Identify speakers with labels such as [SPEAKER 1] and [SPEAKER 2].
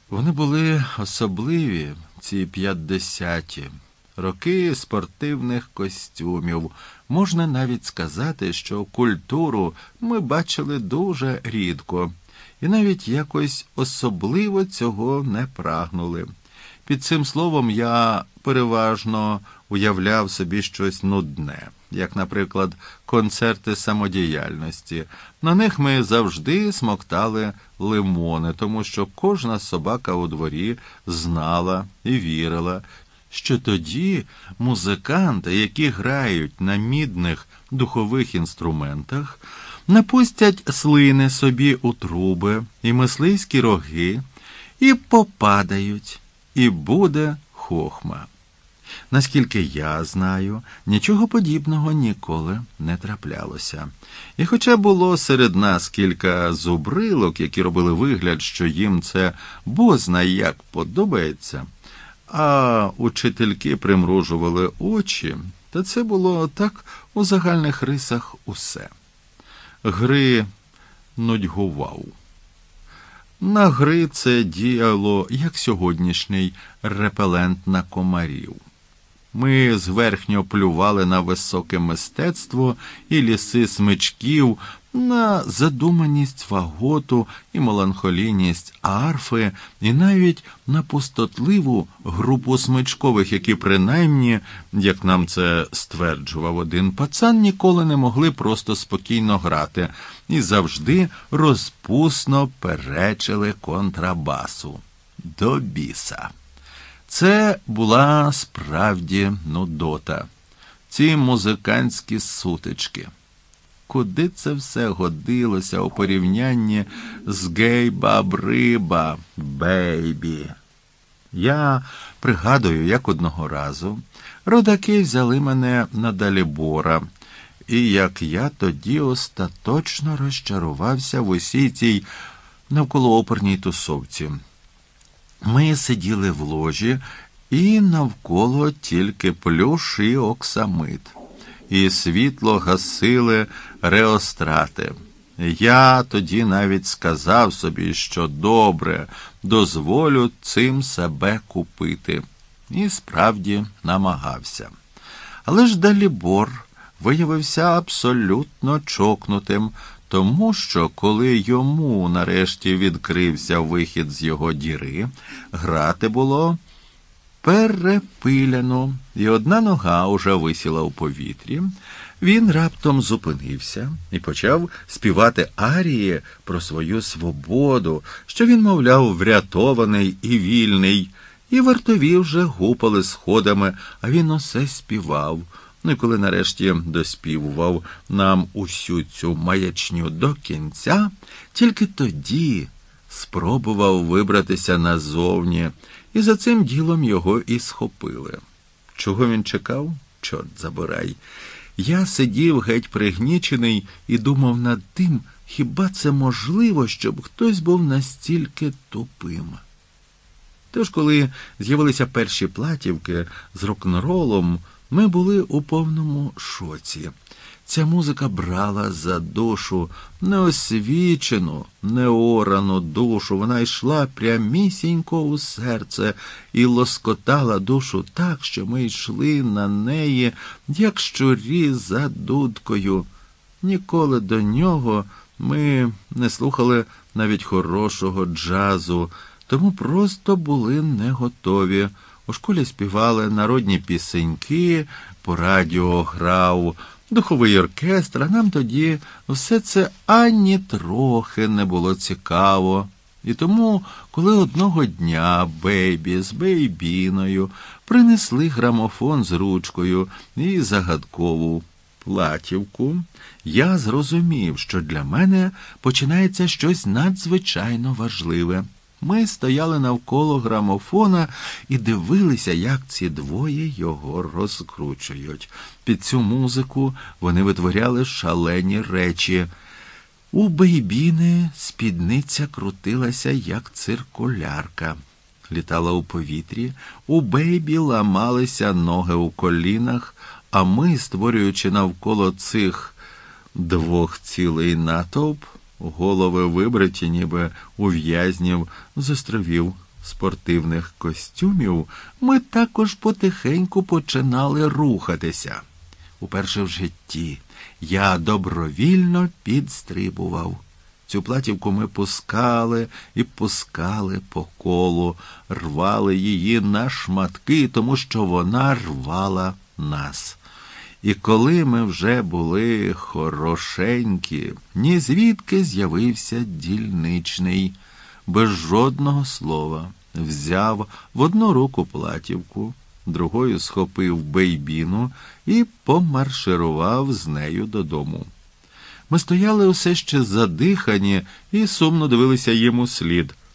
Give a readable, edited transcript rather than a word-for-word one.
[SPEAKER 1] Вони були особливі, ці 50-ті. Роки спортивних костюмів. Можна навіть сказати, що культуру ми бачили дуже рідко. І навіть якось особливо цього не прагнули. Під цим словом я переважно уявляв собі щось нудне, як, наприклад, концерти самодіяльності. На них ми завжди смоктали лимони, тому що кожна собака у дворі знала і вірила, що тоді музиканти, які грають на мідних духових інструментах, напустять слини собі у труби і мисливські роги, і попадають, і буде хохма. Наскільки я знаю, нічого подібного ніколи не траплялося. І хоча було серед нас кілька зубрилок, які робили вигляд, що їм це бозна як подобається, а учительки примружували очі, та це було так у загальних рисах усе. Гри нудьгував. На гри це діяло, як сьогоднішній репелент на комарів. Ми зверхньо плювали на високе мистецтво і ліси смичків, на задуманість фаготу і меланхолійність арфи, і навіть на пустотливу групу смичкових, які принаймні, як нам це стверджував один пацан, ніколи не могли просто спокійно грати і завжди розпусно перечили контрабасу. До біса. Це була справді нудота. Ці музикантські сутички. Куди це все годилося у порівнянні з гей-баб-риба, бейбі? Я пригадую, як одного разу родаки взяли мене на Далібора, і як я тоді остаточно розчарувався в усій цій навколооперній тусовці. Ми сиділи в ложі, і навколо тільки плюш і оксамит. І світло гасили реострати. Я тоді навіть сказав собі, що добре, дозволю цим себе купити. І справді намагався. Але ж Далібор виявився абсолютно чокнутим, тому що, коли йому нарешті відкрився вихід з його діри, грати було перепиляно, і одна нога уже висіла у повітрі, він раптом зупинився і почав співати арії про свою свободу, що він, мовляв, врятований і вільний, і вартові вже гупали сходами, а він усе співав. Ну і коли нарешті доспівував нам усю цю маячню до кінця, тільки тоді спробував вибратися назовні, і за цим ділом його і схопили. Чого він чекав? Чорт забирай. Я сидів геть пригнічений і думав над тим, хіба це можливо, щоб хтось був настільки тупим. Тож, коли з'явилися перші платівки з рок-н-ролом, ми були у повному шоці. Ця музика брала за душу, неосвічену, неорану душу. Вона йшла прямісінько у серце і лоскотала душу так, що ми йшли на неї, як щурі за дудкою. Ніколи до нього ми не слухали навіть хорошого джазу, тому просто були не готові. У школі співали народні пісеньки, по радіо грав духовий оркестр, а нам тоді все це ані трохи не було цікаво. І тому, коли одного дня Бейбі з Бейбіною принесли грамофон з ручкою і загадкову платівку, я зрозумів, що для мене починається щось надзвичайно важливе. Ми стояли навколо грамофона і дивилися, як ці двоє його розкручують. Під цю музику вони витворяли шалені речі. У Бейбіни спідниця крутилася, як циркулярка. Літала у повітрі, у Бейбі ламалися ноги у колінах, а ми, створюючи навколо цих двох цілий натовп, голови вибриті, ніби у в'язнів з островів спортивних костюмів, ми також потихеньку починали рухатися. Уперше в житті я добровільно підстрибував. Цю платівку ми пускали і пускали по колу, рвали її на шматки, тому що вона рвала нас. І коли ми вже були хорошенькі, ні звідки з'явився дільничний. Без жодного слова взяв в одну руку платівку, другою схопив бейбіну і помарширував з нею додому. Ми стояли усе ще задихані і сумно дивилися йому слід.